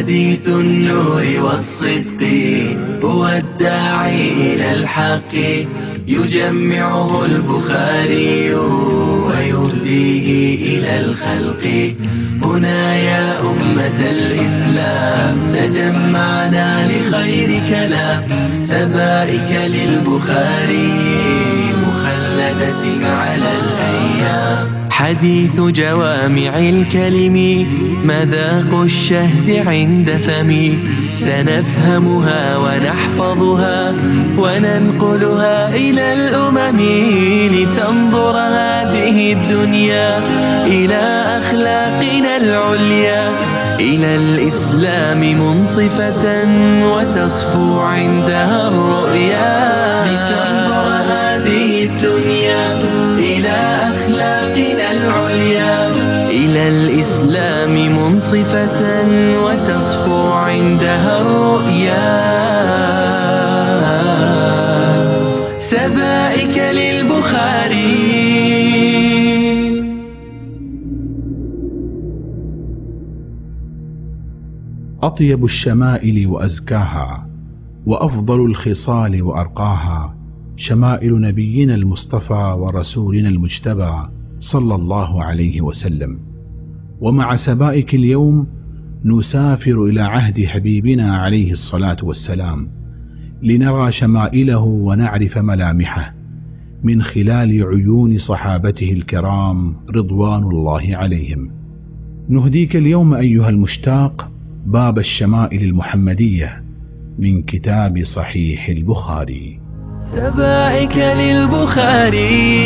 حديث النور والصدق هو الداعي إلى الحق يجمعه البخاري ويهديه إلى الخلق. هنا يا أمة الإسلام تجمعنا لخير كلام سبائك للبخاري مخلدة على الأيام. حديث جوامع الكلم مذاق الشهد عند فمي سنفهمها ونحفظها وننقلها إلى الأمم لتنظر هذه الدنيا إلى أخلاقنا العليا إلى الإسلام منصفة وتصفو عندها الرؤيا. لتنظر هذه الدنيا إلى أخلاقنا العليا إلى الإسلام منصفة وتصفو عندها الرؤيا. سبائك للبخاري. أطيب الشمائل وأزكاها وأفضل الخصال وأرقاها شمائل نبينا المصطفى ورسولنا المجتبى صلى الله عليه وسلم. ومع سبائك اليوم نسافر إلى عهد حبيبنا عليه الصلاة والسلام لنرى شمائله ونعرف ملامحه من خلال عيون صحابته الكرام رضوان الله عليهم. نهديك اليوم أيها المشتاق باب الشمائل المحمدية من كتاب صحيح البخاري. سبائك للبخاري.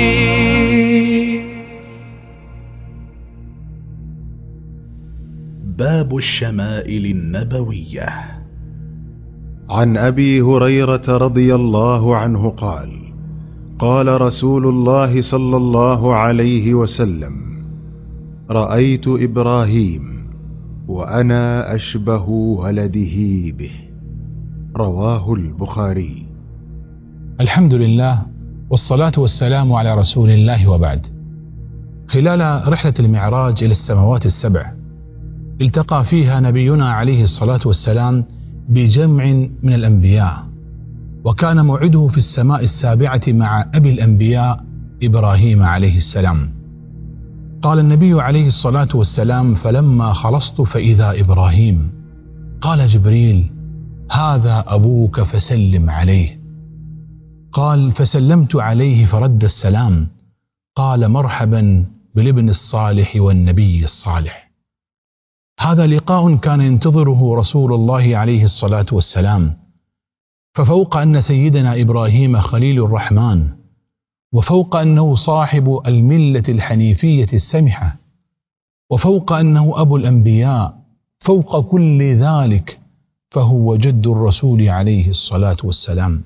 باب الشمائل النبوية. عن أبي هريرة رضي الله عنه قال: قال رسول الله صلى الله عليه وسلم: رأيت إبراهيم وأنا أشبه ولده به. رواه البخاري. الحمد لله والصلاة والسلام على رسول الله وبعد. خلال رحلة المعراج إلى السماوات السبع التقى فيها نبينا عليه الصلاة والسلام بجمع من الأنبياء، وكان موعده في السماء السابعة مع أبي الأنبياء إبراهيم عليه السلام. قال النبي عليه الصلاة والسلام: فلما خلصت فإذا إبراهيم. قال جبريل: هذا أبوك فسلم عليه. قال: فسلمت عليه فرد السلام. قال: مرحبا بالابن الصالح والنبي الصالح. هذا لقاء كان ينتظره رسول الله عليه الصلاة والسلام، ففوق أن سيدنا إبراهيم خليل الرحمن، وفوق أنه صاحب الملة الحنيفية السمحة، وفوق أنه أبو الأنبياء، فوق كل ذلك فهو جد الرسول عليه الصلاة والسلام.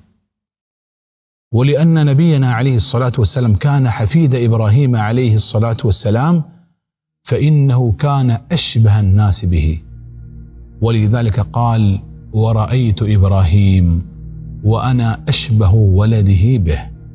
ولأن نبينا عليه الصلاة والسلام كان حفيد إبراهيم عليه الصلاة والسلام فإنه كان أشبه الناس به، ولذلك قال: ورأيت إبراهيم وأنا أشبه ولده به.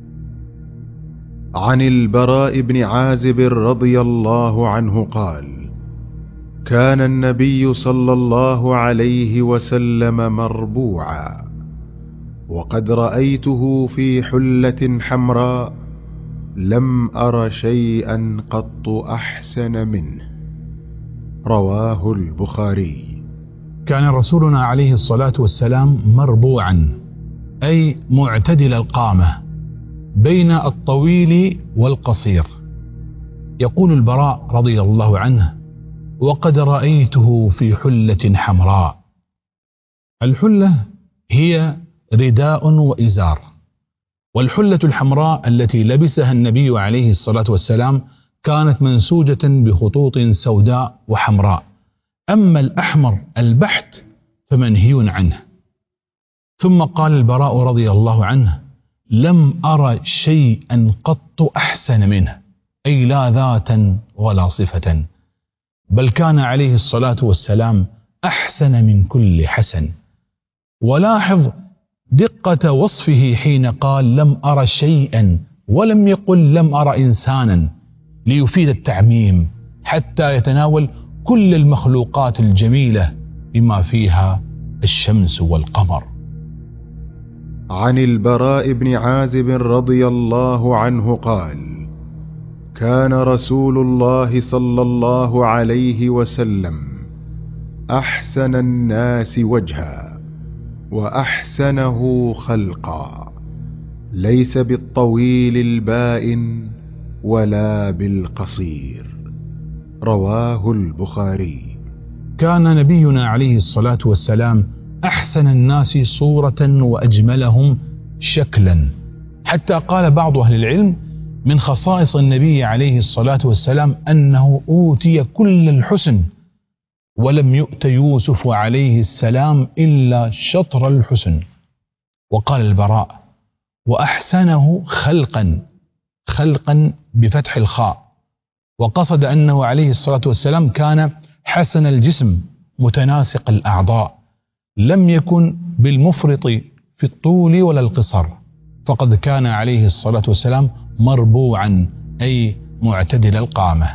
عن البراء بن عازب رضي الله عنه قال: كان النبي صلى الله عليه وسلم مربوعا، وقد رأيته في حلة حمراء لم أر شيئا قط أحسن منه. رواه البخاري. كان رسولنا عليه الصلاة والسلام مربوعا، أي معتدل القامة بين الطويل والقصير. يقول البراء رضي الله عنه: وقد رأيته في حلة حمراء. الحلة هي رداء وإزار، والحلة الحمراء التي لبسها النبي عليه الصلاة والسلام كانت منسوجة بخطوط سوداء وحمراء، أما الأحمر البحت فمنهي عنه. ثم قال البراء رضي الله عنه: لم أر شيئا قط أحسن منه، أي لا ذاتا ولا صفة، بل كان عليه الصلاة والسلام أحسن من كل حسن. ولاحظ دقة وصفه حين قال لم أر شيئا ولم يقل لم أر إنسانا، ليفيد التعميم حتى يتناول كل المخلوقات الجميلة بما فيها الشمس والقمر. عن البراء بن عازب رضي الله عنه قال: كان رسول الله صلى الله عليه وسلم أحسن الناس وجها وأحسنه خلقا، ليس بالطويل البائن ولا بالقصير. رواه البخاري. كان نبينا عليه الصلاة والسلام أحسن الناس صورة وأجملهم شكلا، حتى قال بعض أهل العلم من خصائص النبي عليه الصلاة والسلام أنه أوتي كل الحسن ولم يؤت يوسف عليه السلام إلا شطر الحسن. وقال البراء: وأحسنه خلقا بفتح الخاء، وقصد أنه عليه الصلاة والسلام كان حسن الجسم متناسق الأعضاء، لم يكن بالمفرط في الطول ولا القصر، فقد كان عليه الصلاة والسلام مربوعا أي معتدل القامة.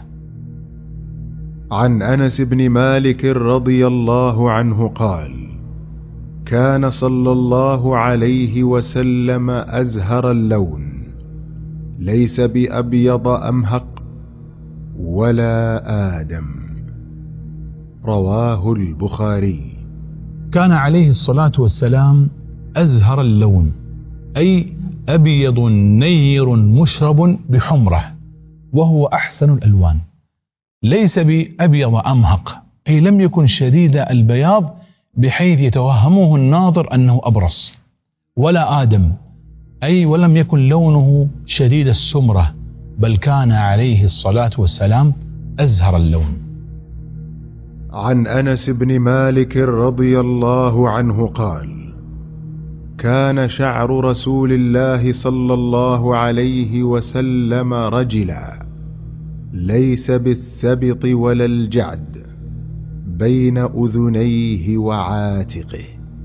عن أنس بن مالك رضي الله عنه قال: كان صلى الله عليه وسلم أزهر اللون، ليس بأبيض أمهق ولا آدم. رواه البخاري. كان عليه الصلاة والسلام أزهر اللون، أي أبيض نير مشرب بحمرة، وهو أحسن الألوان، ليس بأبيض أمهق، أي لم يكن شديد البياض بحيث يتوهمه الناظر أنه أبرص، ولا آدم، أي ولم يكن لونه شديد السمرة، بل كان عليه الصلاة والسلام أزهر اللون. عن أنس بن مالك رضي الله عنه قال: كان شعر رسول الله صلى الله عليه وسلم رجلا، ليس بالسبط ولا الجعد، بين أذنيه وعاتقه.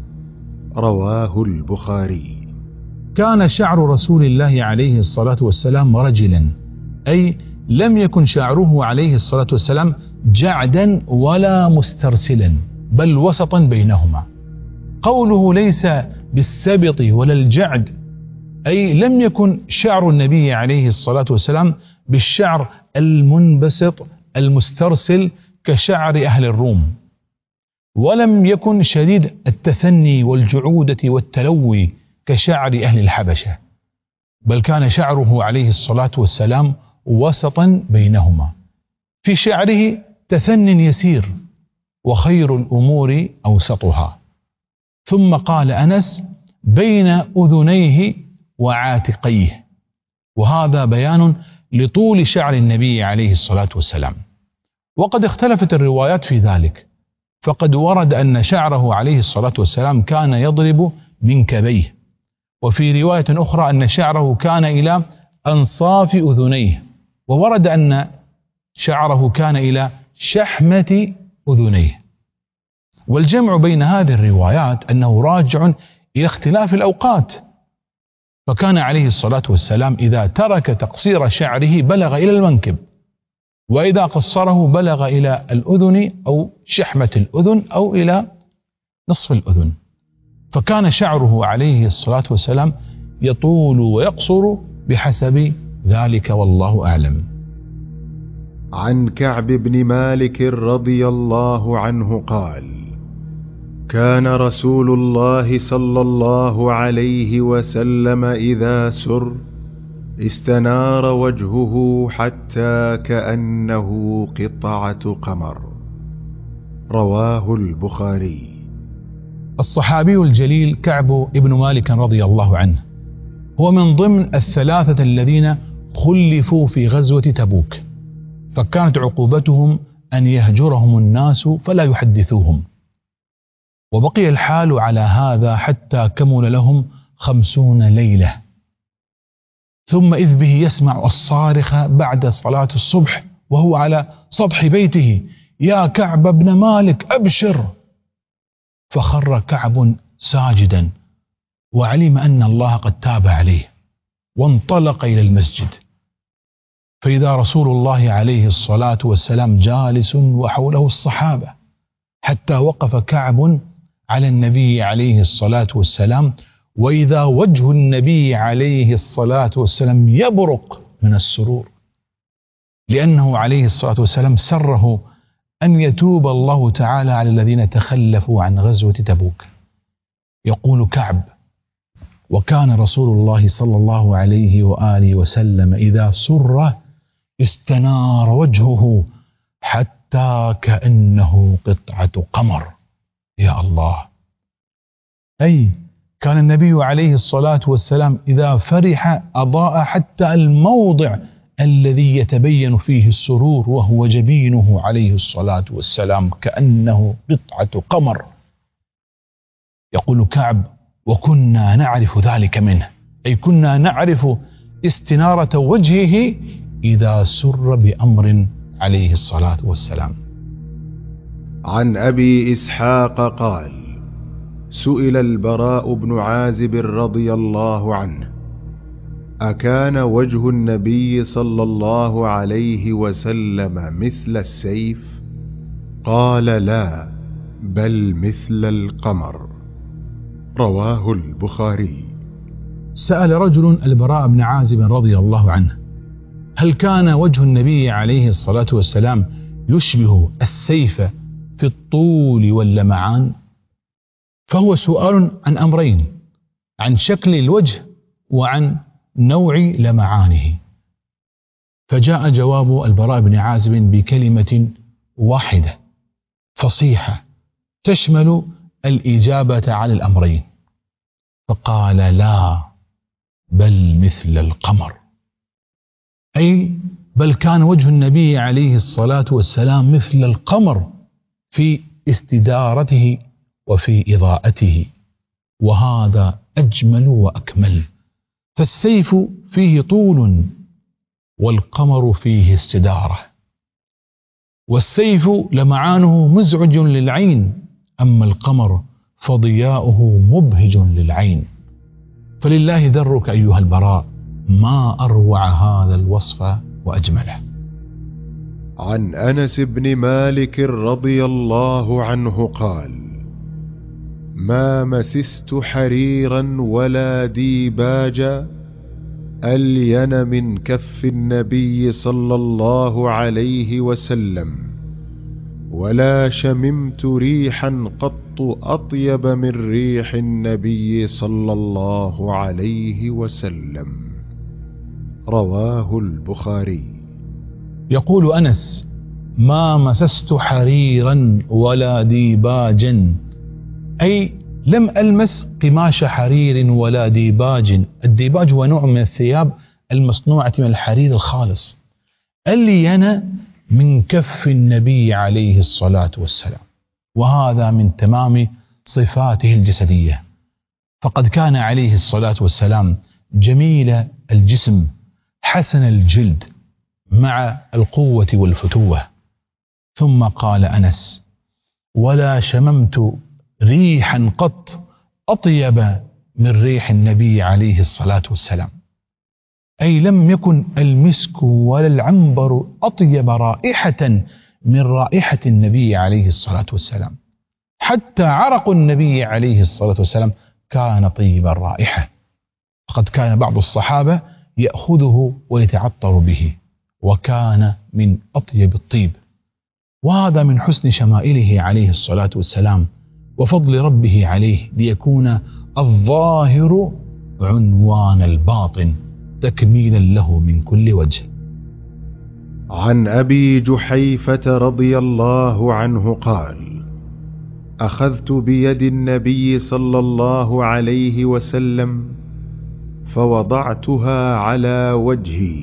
رواه البخاري. كان شعر رسول الله عليه الصلاة والسلام رجلا، أي لم يكن شعره عليه الصلاة والسلام جعدا ولا مسترسلا، بل وسطا بينهما. قوله ليس بالسبط ولا الجعد، أي لم يكن شعر النبي عليه الصلاة والسلام بالشعر المنبسط المسترسل كشعر أهل الروم، ولم يكن شديد التثني والجعودة والتلوي كشعر أهل الحبشة، بل كان شعره عليه الصلاة والسلام وسطا بينهما، في شعره تثن يسير، وخير الأمور أوسطها. ثم قال أنس: بين أذنيه وعاتقيه، وهذا بيان لطول شعر النبي عليه الصلاة والسلام. وقد اختلفت الروايات في ذلك، فقد ورد أن شعره عليه الصلاة والسلام كان يضرب منكبيه، وفي رواية أخرى أن شعره كان إلى أنصاف أذنيه، وورد أن شعره كان إلى شحمة أذنيه. والجمع بين هذه الروايات أنه راجع إلى اختلاف الأوقات، فكان عليه الصلاة والسلام إذا ترك تقصير شعره بلغ إلى المنكب، وإذا قصره بلغ إلى الأذن أو شحمة الأذن أو إلى نصف الأذن، فكان شعره عليه الصلاة والسلام يطول ويقصر بحسب ذلك، والله أعلم. عن كعب بن مالك رضي الله عنه قال: كان رسول الله صلى الله عليه وسلم إذا سر استنار وجهه حتى كأنه قطعة قمر. رواه البخاري. الصحابي الجليل كعب بن مالك رضي الله عنه هو من ضمن الثلاثة الذين خلفوا في غزوة تبوك، فكانت عقوبتهم أن يهجرهم الناس فلا يحدثوهم، وبقي الحال على هذا حتى كمل لهم 50 ليلة، ثم إذ به يسمع الصارخ بعد صلاة الصبح وهو على سطح بيته: يا كعب بن مالك أبشر! فخر كعب ساجدا، وعلم أن الله قد تاب عليه، وانطلق إلى المسجد، فإذا رسول الله عليه الصلاة والسلام جالس وحوله الصحابة، حتى وقف كعب على النبي عليه الصلاة والسلام، وإذا وجه النبي عليه الصلاة والسلام يبرق من السرور، لأنه عليه الصلاة والسلام سره أن يتوب الله تعالى على الذين تخلفوا عن غزوة تبوك. يقول كعب: وكان رسول الله صلى الله عليه وآله وسلم إذا سر استنار وجهه حتى كأنه قطعة قمر. يا الله! أي كان النبي عليه الصلاة والسلام إذا فرح أضاء حتى الموضع الذي يتبين فيه السرور، وهو جبينه عليه الصلاة والسلام كأنه قطعة قمر. يقول كعب: وكنا نعرف ذلك منه، أي كنا نعرف استنارة وجهه إذا سر بأمر عليه الصلاة والسلام. عن أبي إسحاق قال: سئل البراء بن عازب رضي الله عنه: أكان وجه النبي صلى الله عليه وسلم مثل السيف؟ قال: لا، بل مثل القمر. رواه البخاري. سأل رجل البراء بن عازب رضي الله عنه: هل كان وجه النبي عليه الصلاة والسلام يشبه السيف في الطول واللمعان؟ فهو سؤال عن أمرين: عن شكل الوجه وعن نوع لمعانه. فجاء جواب البراء بن عازب بكلمة واحدة فصيحة تشمل الإجابة على الأمرين، فقال: لا، بل مثل القمر. أي بل كان وجه النبي عليه الصلاة والسلام مثل القمر في استدارته وفي إضاءته، وهذا أجمل وأكمل. فالسيف فيه طول والقمر فيه استدارة، والسيف لمعانه مزعج للعين، أما القمر فضياؤه مبهج للعين. فلله درك أيها البراء، ما أروع هذا الوصف وأجمله. عن أنس بن مالك رضي الله عنه قال: ما مسست حريرا ولا ديباجا ألين من كف النبي صلى الله عليه وسلم، ولا شممت ريحا قط أطيب من ريح النبي صلى الله عليه وسلم. رواه البخاري. يقول أنس: ما مسست حريرا ولا ديباجا، أي لم ألمس قماش حرير ولا ديباج. الديباج هو نوع من الثياب المصنوعة من الحرير الخالص. ألين من كف النبي عليه الصلاة والسلام، وهذا من تمام صفاته الجسدية، فقد كان عليه الصلاة والسلام جميل الجسم حسن الجلد مع القوة والفتوة. ثم قال أنس: ولا شممت ريحا قط أطيب من ريح النبي عليه الصلاة والسلام، أي لم يكن المسك ولا العنبر أطيب رائحة من رائحة النبي عليه الصلاة والسلام. حتى عرق النبي عليه الصلاة والسلام كان طيب الرائحة، فقد كان بعض الصحابة يأخذه ويتعطر به، وكان من أطيب الطيب. وهذا من حسن شمائله عليه الصلاة والسلام وفضل ربه عليه، ليكون الظاهر عنوان الباطن تكميلا له من كل وجه. عن أبي جحيفة رضي الله عنه قال: أخذت بيد النبي صلى الله عليه وسلم فوضعتها على وجهي،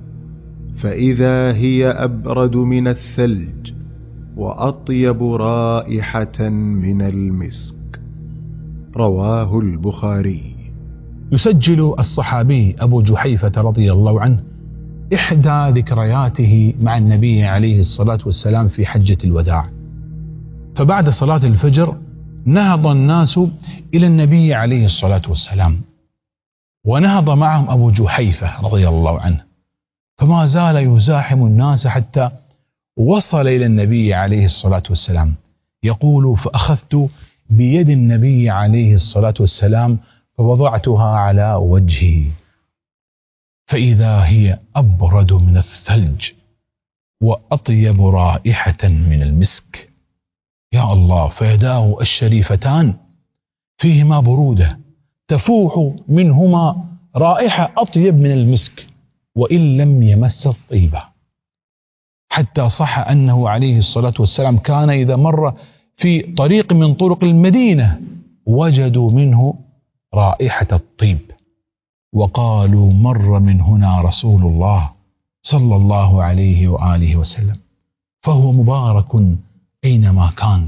فإذا هي أبرد من الثلج وأطيب رائحة من المسك. رواه البخاري. يسجل الصحابي أبو جحيفة رضي الله عنه إحدى ذكرياته مع النبي عليه الصلاة والسلام في حجة الوداع. فبعد صلاة الفجر نهض الناس إلى النبي عليه الصلاة والسلام، ونهض معهم أبو جحيفة رضي الله عنه، فما زال يزاحم الناس حتى وصل إلى النبي عليه الصلاة والسلام، يقول: فأخذت بيد النبي عليه الصلاة والسلام فوضعتها على وجهي فإذا هي أبرد من الثلج وأطيب رائحة من المسك. يا الله! فيداه الشريفتان فيهما برودة تفوح منهما رائحة أطيب من المسك وإن لم يمس الطيبة، حتى صح أنه عليه الصلاة والسلام كان إذا مر في طريق من طرق المدينة وجدوا منه رائحة الطيب وقالوا: مر من هنا رسول الله صلى الله عليه وآله وسلم، فهو مبارك أينما كان،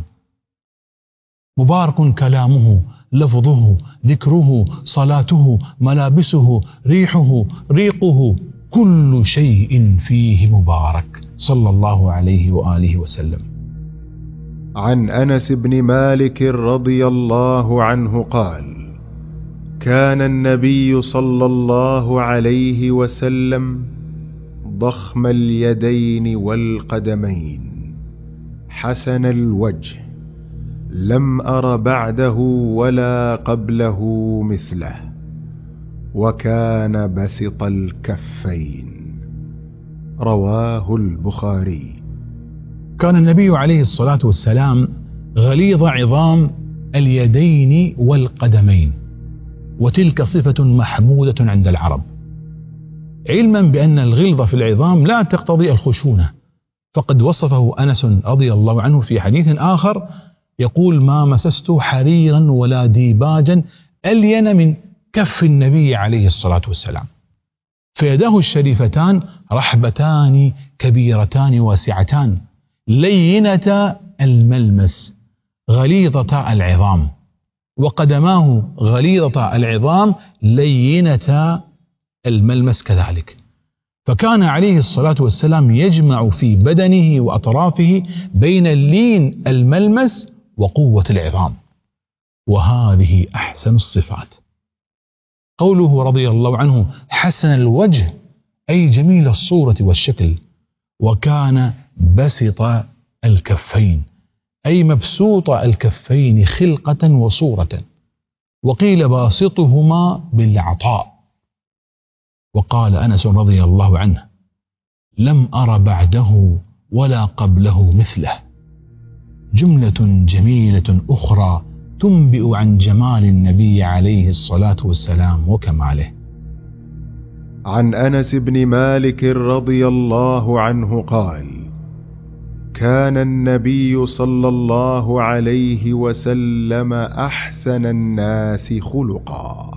مبارك كلامه، لفظه، ذكره، صلاته، ملابسه، ريحه، ريقه، كل شيء فيه مبارك صلى الله عليه وآله وسلم. عن أنس بن مالك رضي الله عنه قال: كان النبي صلى الله عليه وسلم ضخم اليدين والقدمين حسن الوجه، لم أر بعده ولا قبله مثله، وكان بسط الكفين. رواه البخاري. كان النبي عليه الصلاة والسلام غليظ عظام اليدين والقدمين، وتلك صفة محمودة عند العرب، علما بأن الغلظة في العظام لا تقتضي الخشونة، فقد وصفه أنس رضي الله عنه في حديث آخر يقول: ما مسست حريرا ولا ديباجا ألين من كف النبي عليه الصلاة والسلام. فيداه الشريفتان رحبتان كبيرتان واسعتان لينة الملمس غليظة العظام، وقدماه غليظة العظام لينة الملمس كذلك. فكان عليه الصلاة والسلام يجمع في بدنه وأطرافه بين اللين الملمس وقوة العظام، وهذه أحسن الصفات. قوله رضي الله عنه حسن الوجه أي جميل الصورة والشكل، وكان بسط الكفين أي مبسوط الكفين خلقة وصورة، وقيل باسطهما بالعطاء. وقال أنس رضي الله عنه: لم أر بعده ولا قبله مثله. جملة جميلة أخرى تنبئ عن جمال النبي عليه الصلاة والسلام وكماله. عن أنس بن مالك رضي الله عنه قال: كان النبي صلى الله عليه وسلم أحسن الناس خلقا.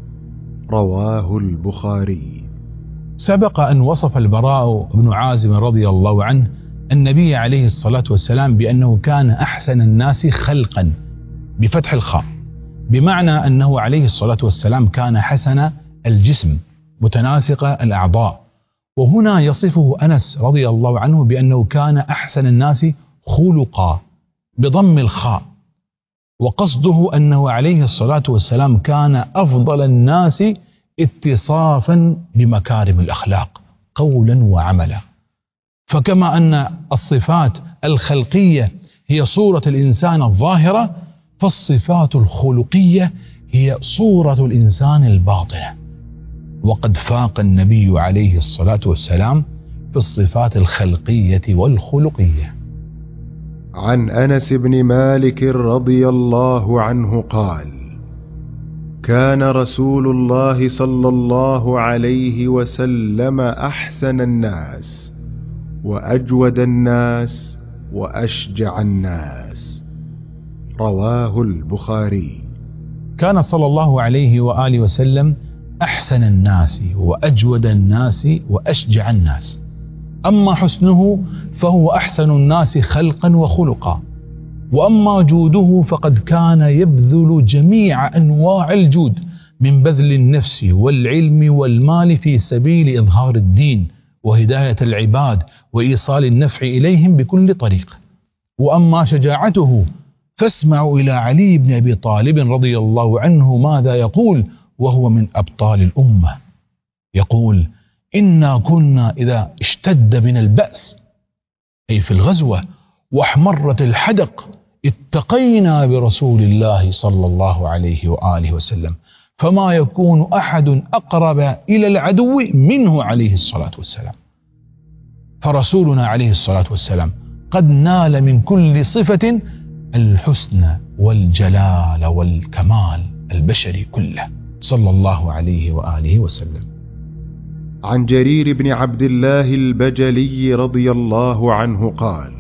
رواه البخاري. سبق أن وصف البراء بن عازب رضي الله عنه النبي عليه الصلاة والسلام بأنه كان أحسن الناس خلقا بفتح الخاء، بمعنى أنه عليه الصلاة والسلام كان حسن الجسم متناسق الأعضاء. وهنا يصفه أنس رضي الله عنه بأنه كان أحسن الناس خلقا بضم الخاء، وقصده أنه عليه الصلاة والسلام كان أفضل الناس اتصافا بمكارم الأخلاق قولا وعملا. فكما أن الصفات الخلقية هي صورة الإنسان الظاهرة، فالصفات الخلقية هي صورة الإنسان الباطنة، وقد فاق النبي عليه الصلاة والسلام في الصفات الخلقية والخلقية. عن أنس بن مالك رضي الله عنه قال: كان رسول الله صلى الله عليه وسلم أحسن الناس وأجود الناس وأشجع الناس. رواه البخاري. كان صلى الله عليه وآله وسلم أحسن الناس وأجود الناس وأشجع الناس. أما حسنه فهو أحسن الناس خلقا وخلقا، وأما جوده فقد كان يبذل جميع أنواع الجود من بذل النفس والعلم والمال في سبيل إظهار الدين وهداية العباد وإيصال النفع إليهم بكل طريق. وأما شجاعته فاسمعوا إلى علي بن أبي طالب رضي الله عنه ماذا يقول وهو من أبطال الأمة، يقول: إنا كنا إذا اشتد بنا البأس أي في الغزوة واحمرت الحدق اتقينا برسول الله صلى الله عليه وآله وسلم، فما يكون أحد أقرب إلى العدو منه عليه الصلاة والسلام. فرسولنا عليه الصلاة والسلام قد نال من كل صفة الحسن والجلال والكمال البشري كله صلى الله عليه وآله وسلم. عن جرير بن عبد الله البجلي رضي الله عنه قال: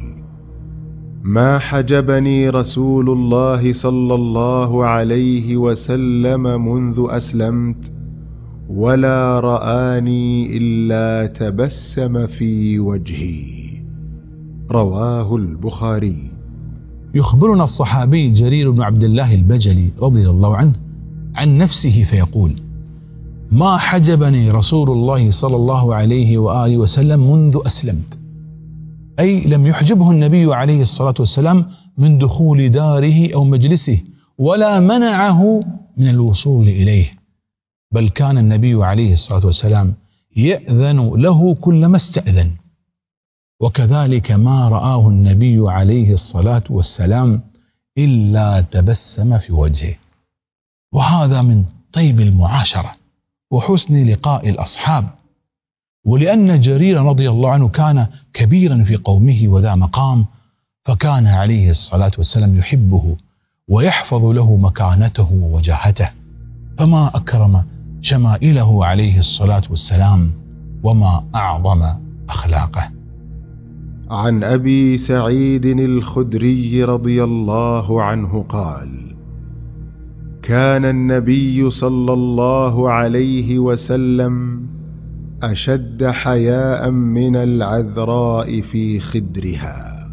ما حجبني رسول الله صلى الله عليه وسلم منذ أسلمت، ولا رآني إلا تبسم في وجهي. رواه البخاري. يخبرنا الصحابي جرير بن عبد الله البجلي رضي الله عنه عن نفسه فيقول: ما حجبني رسول الله صلى الله عليه وآله وسلم منذ أسلمت، أي لم يحجبه النبي عليه الصلاة والسلام من دخول داره أو مجلسه، ولا منعه من الوصول إليه، بل كان النبي عليه الصلاة والسلام يأذن له كلما استأذن. وكذلك ما رآه النبي عليه الصلاة والسلام إلا تبسم في وجهه. وهذا من طيب المعاشرة وحسن لقاء الأصحاب. ولأن جرير رضي الله عنه كان كبيرا في قومه وذا مقام، فكان عليه الصلاة والسلام يحبه ويحفظ له مكانته ووجاهته، فما أكرم شمائله عليه الصلاة والسلام وما أعظم أخلاقه. عن أبي سعيد الخدري رضي الله عنه قال: كان النبي صلى الله عليه وسلم أشد حياء من العذراء في خدرها.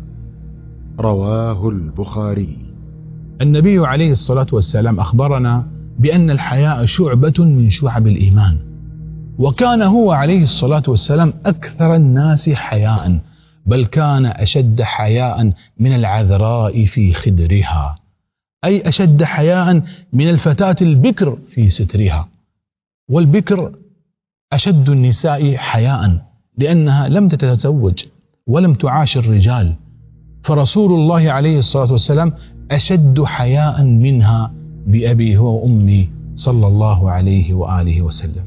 رواه البخاري. النبي عليه الصلاة والسلام أخبرنا بأن الحياء شعبة من شعب الإيمان، وكان هو عليه الصلاة والسلام أكثر الناس حياء، بل كان أشد حياء من العذراء في خدرها، أي أشد حياء من الفتاة البكر في سترها. والبكر أشد النساء حياء لأنها لم تتزوج ولم تعاشر رجال، فرسول الله عليه الصلاة والسلام أشد حياء منها بأبي هو وأمي صلى الله عليه وآله وسلم.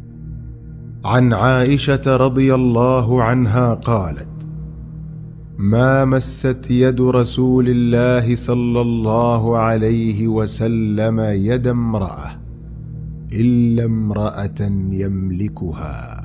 عن عائشة رضي الله عنها قالت: ما مست يد رسول الله صلى الله عليه وسلم يد امرأة إلا امرأة يملكها.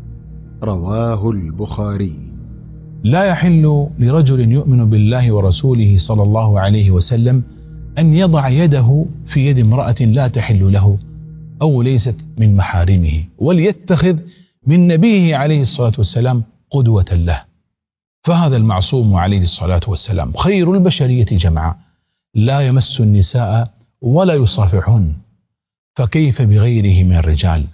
رواه البخاري. لا يحل لرجل يؤمن بالله ورسوله صلى الله عليه وسلم أن يضع يده في يد امرأة لا تحل له أو ليست من محارمه، وليتخذ من نبيه عليه الصلاة والسلام قدوة له، فهذا المعصوم عليه الصلاة والسلام خير البشرية جمعاء، لا يمس النساء ولا يصافحهن، فكيف بغيره من الرجال؟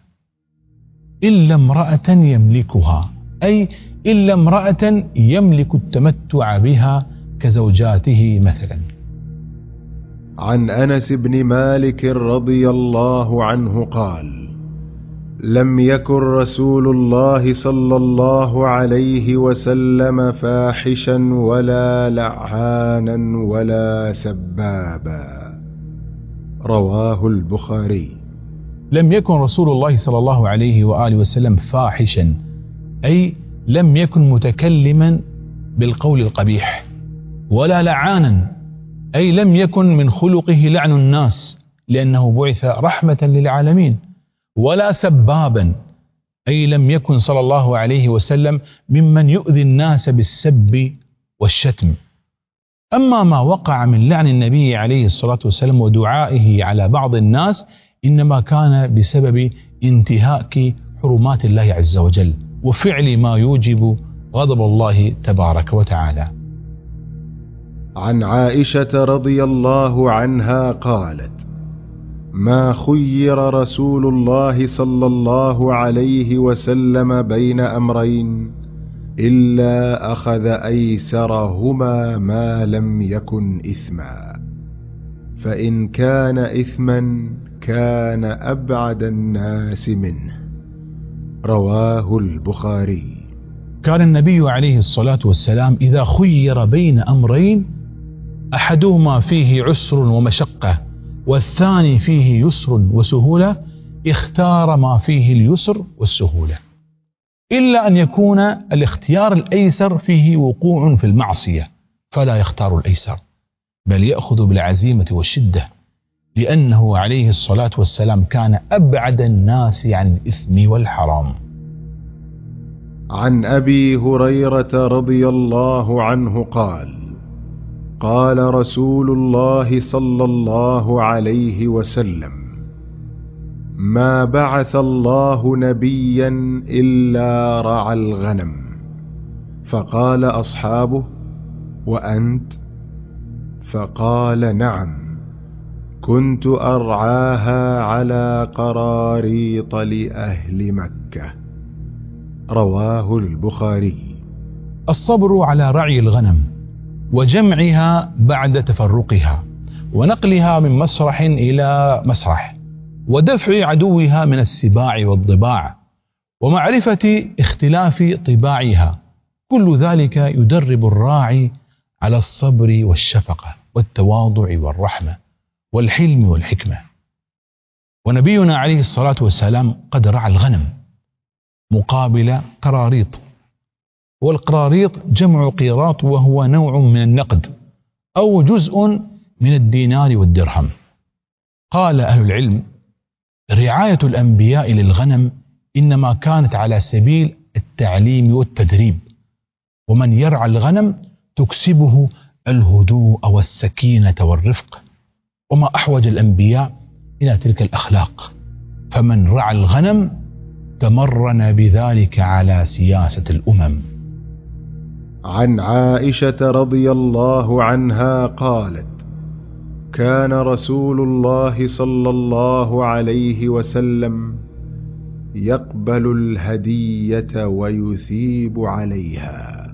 إلا امرأة يملكها، أي إلا امرأة يملك التمتع بها كزوجاته مثلا. عن أنس بن مالك رضي الله عنه قال: لم يكن رسول الله صلى الله عليه وسلم فاحشا ولا لعانا ولا سبابا. رواه البخاري. لم يكن رسول الله صلى الله عليه وآله وسلم فاحشا، أي لم يكن متكلما بالقول القبيح، ولا لعانا، أي لم يكن من خلقه لعن الناس لأنه بعث رحمة للعالمين، ولا سبابا، أي لم يكن صلى الله عليه وسلم ممن يؤذي الناس بالسب والشتم. أما ما وقع من لعن النبي عليه الصلاة والسلام ودعائه على بعض الناس إنما كان بسبب انتهاك حرمات الله عز وجل وفعل ما يوجب غضب الله تبارك وتعالى. عن عائشة رضي الله عنها قالت: ما خير رسول الله صلى الله عليه وسلم بين أمرين إلا أخذ أيسرهما ما لم يكن إثما، فإن كان إثما كان أبعد الناس منه. رواه البخاري. كان النبي عليه الصلاة والسلام إذا خير بين أمرين أحدهما فيه عسر ومشقة والثاني فيه يسر وسهولة، اختار ما فيه اليسر والسهولة، إلا أن يكون الاختيار الأيسر فيه وقوع في المعصية فلا يختار الأيسر، بل يأخذ بالعزيمة والشدة، لأنه عليه الصلاة والسلام كان أبعد الناس عن الإثم والحرام. عن أبي هريرة رضي الله عنه قال: قال رسول الله صلى الله عليه وسلم: ما بعث الله نبيا إلا رعى الغنم. فقال أصحابه: وأنت؟ فقال: نعم، كنت أرعاها على قراريط لأهل مكة. رواه البخاري. الصبر على رعي الغنم وجمعها بعد تفرقها ونقلها من مسرح إلى مسرح ودفع عدوها من السباع والضباع ومعرفة اختلاف طباعها، كل ذلك يدرب الراعي على الصبر والشفقة والتواضع والرحمة والحلم والحكمة. ونبينا عليه الصلاة والسلام قد رعى الغنم مقابل قراريط، والقراريط جمع قيراط وهو نوع من النقد أو جزء من الدينار والدرهم. قال أهل العلم: رعاية الأنبياء للغنم إنما كانت على سبيل التعليم والتدريب، ومن يرعى الغنم تكسبه الهدوء والسكينة والرفق، وما أحوج الأنبياء إلى تلك الأخلاق، فمن رعى الغنم تمرن بذلك على سياسة الأمم. عن عائشة رضي الله عنها قالت: كان رسول الله صلى الله عليه وسلم يقبل الهدية ويثيب عليها.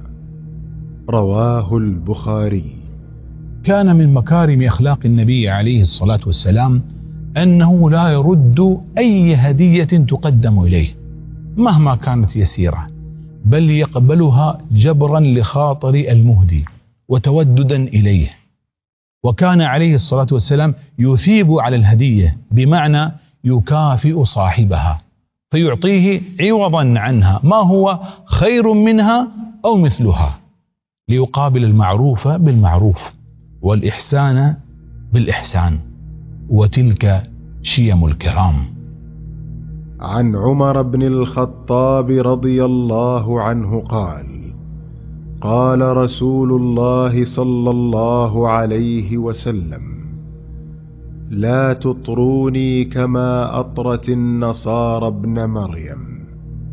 رواه البخاري. كان من مكارم أخلاق النبي عليه الصلاة والسلام أنه لا يرد أي هدية تقدم إليه مهما كانت يسيرة، بل يقبلها جبرا لخاطر المهدي وتوددا إليه. وكان عليه الصلاة والسلام يثيب على الهدية، بمعنى يكافئ صاحبها فيعطيه عوضا عنها ما هو خير منها أو مثلها، ليقابل المعروف بالمعروف والإحسان بالإحسان، وتلك شيم الكرام. عن عمر بن الخطاب رضي الله عنه قال: قال رسول الله صلى الله عليه وسلم: لا تطروني كما أطرت النصارى ابن مريم،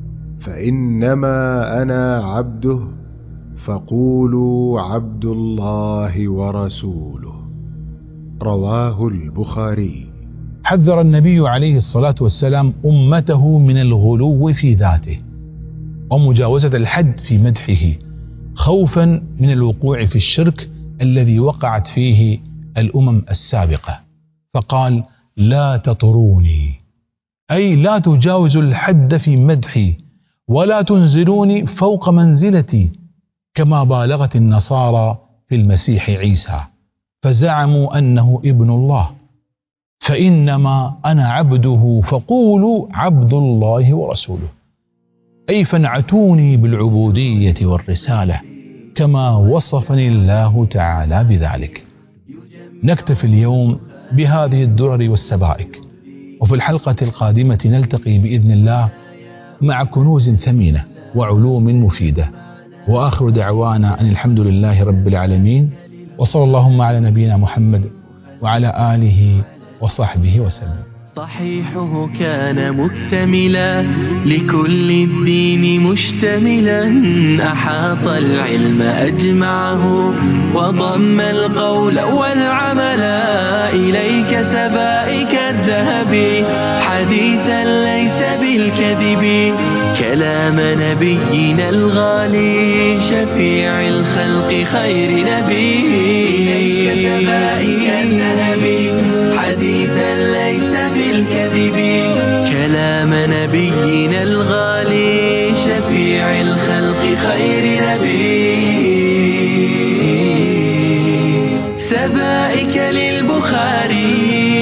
فإنما أنا عبده، فقولوا عبد الله ورسوله. رواه البخاري. حذر النبي عليه الصلاة والسلام أمته من الغلو في ذاته ومجاوزة الحد في مدحه، خوفا من الوقوع في الشرك الذي وقعت فيه الأمم السابقة، فقال: لا تطروني، أي لا تجاوزوا الحد في مدحي ولا تنزلوني فوق منزلتي، كما بالغت النصارى في المسيح عيسى فزعموا أنه ابن الله، فإنما أنا عبده فقولوا عبد الله ورسوله، أي فانعتوني بالعبودية والرسالة كما وصفني الله تعالى بذلك. نكتفي اليوم بهذه الدرر والسبائك، وفي الحلقة القادمة نلتقي بإذن الله مع كنوز ثمينة وعلوم مفيدة، وآخر دعوانا أن الحمد لله رب العالمين، وصلى اللهم على نبينا محمد وعلى آله وصحبه وسلم. صحيحه كان مكتملا لكل الدين مشتملا، أحاط العلم أجمعه وضم القول والعمل. إليك سبائك الذهب حديثا ليس بالكذب، كلام نبينا الغالي شفيع الخلق خير نبي. إليك سبائك الذهب حديثا ليس بالكذب، كلام نبينا الغالي شفيع الخلق خير نبي. السبائك للبخاري.